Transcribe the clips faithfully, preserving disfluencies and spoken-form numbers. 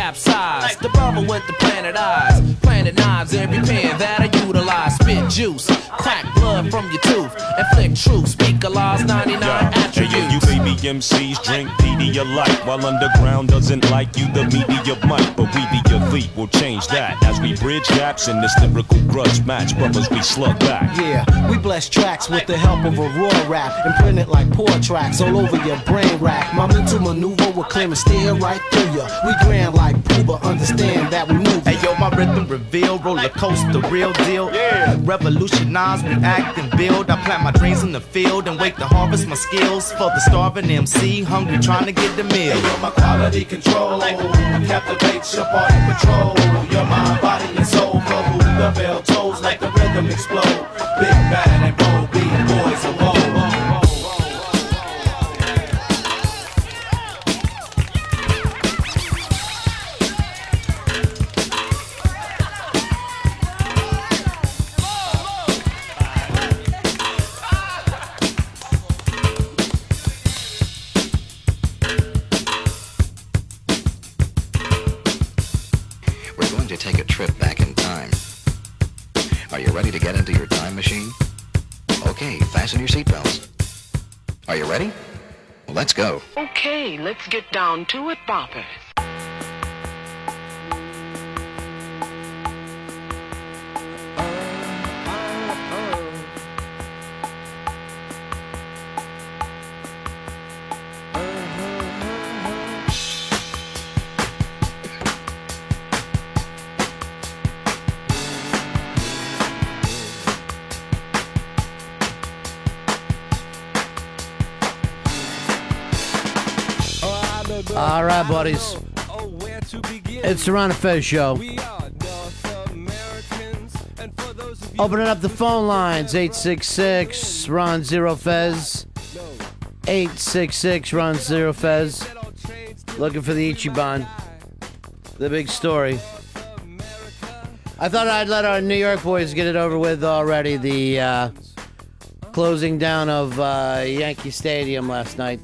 capsize. The brother with the planet eyes, planet knives, every pen that I utilize. Spit juice, crack blood from your tooth, inflict truth, speak a law's ninety-nine attributes. Hey, you baby M Cs drink Pedialyte, while underground doesn't like you, the media might. But we the elite will change that as we bridge gaps in this lyrical grudge match. Brothers, we slug back. Yeah, we bless tracks with the help of a raw rap and print it like poor tracks all over your brain rack. My mental maneuver will clear and steer right through ya. We grand like Pooba, understand that we move. Hey yo, my rhythm reveal, roller coaster, real deal. Yeah. Revolutionize, react and build. I plant my dreams in the field and wait to harvest my skills for the starving M C, hungry trying to get the meal. Hey yo, my quality control captivates your body patrol. Your mind, body and soul flow. The bell tolls like the rhythm explode. Big bad and bold, big boys of old. Take a trip back in time. Are you ready to get into your time machine? Okay, fasten your seatbelts. Are you ready? Well, let's go. Okay, let's get down to it, boppers. All right, buddies. It's the Ron and Fez Show. Opening up the phone lines, eight six six, Ron Zero Fez. eight six six, Ron Zero Fez. Looking for the Ichiban. The big story. I thought I'd let our New York boys get it over with already. The uh, closing down of uh, Yankee Stadium last night.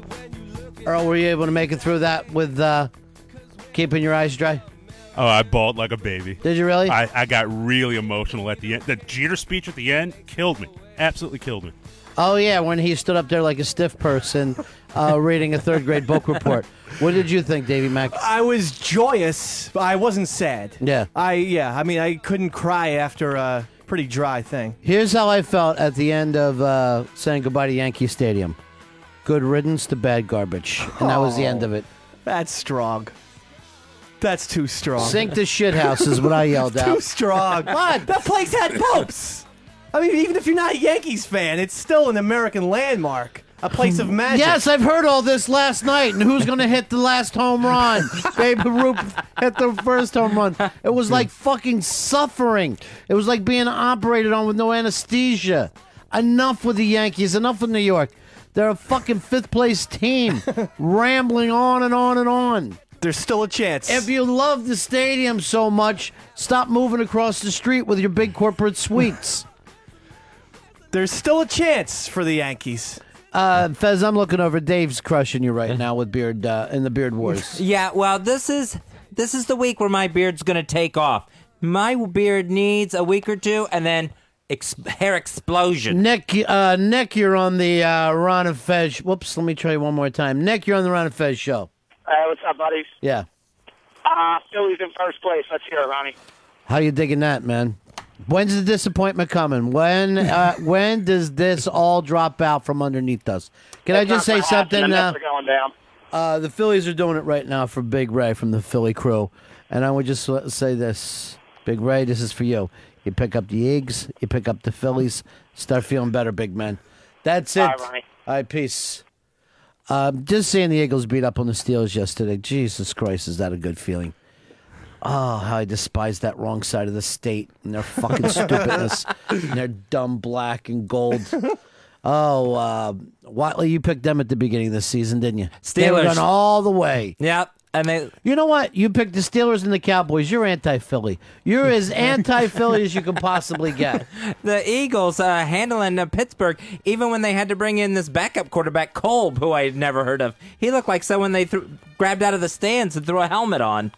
Earl, were you able to make it through that with uh, keeping your eyes dry? Oh, I bawled like a baby. Did you really? I, I got really emotional at the end. The Jeter speech at the end killed me. Absolutely killed me. Oh, yeah, when he stood up there like a stiff person uh, reading a third-grade book report. What did you think, Davey Mack? I was joyous, but I wasn't sad. Yeah. I Yeah, I mean, I couldn't cry after a pretty dry thing. Here's how I felt at the end of uh, saying goodbye to Yankee Stadium. Good riddance to bad garbage. And that was the end of it. That's strong. That's too strong. Sink the shithouse is what I yelled out. Too strong. What? That place had popes. I mean, even if you're not a Yankees fan, it's still an American landmark. A place of magic. Yes, I've heard all this last night. And who's going to hit the last home run? Babe Ruth hit the first home run. It was like fucking suffering. It was like being operated on with no anesthesia. Enough with the Yankees. Enough with New York. They're a fucking fifth-place team, rambling on and on and on. There's still a chance. If you love the stadium so much, stop moving across the street with your big corporate suites. There's still a chance for the Yankees. Uh, Fez, I'm looking over. Dave's crushing you right now with beard uh, in the Beard Wars. Yeah, well, this is this is the week where my beard's going to take off. My beard needs a week or two, and then... Ex- hair explosion. Nick, uh, Nick, you're on the uh, Ron and Fez. Whoops, let me try you one more time. Nick, you're on the Ron and Fez show. Hey, what's up, buddies? Yeah. Uh, Philly's in first place. Let's hear it, Ronnie. How you digging that, man? When's the disappointment coming? When uh, when does this all drop out from underneath us? Can It's I just not say gonna happen. something? The Uh, Mets are going down. uh, the Phillies are doing it right now for Big Ray from the Philly crew. And I would just l- say this. Big Ray, this is for you. You pick up the Eagles, you pick up the Phillies, start feeling better, big man. That's it. All right, Ronnie. All right, peace. Um, just seeing the Eagles beat up on the Steelers yesterday. Jesus Christ, is that a good feeling? Oh, how I despise that wrong side of the state and their fucking stupidness and their dumb black and gold. Oh, uh, Watley, you picked them at the beginning of the season, didn't you? They were Steelers. going all the way. Yep. And they, You know what? You picked the Steelers and the Cowboys. You're anti-Philly. You're as anti-Philly as you can possibly get. the Eagles uh, handling uh, Pittsburgh, even when they had to bring in this backup quarterback, Kolb, who I had never heard of. He looked like someone they threw, grabbed out of the stands and threw a helmet on.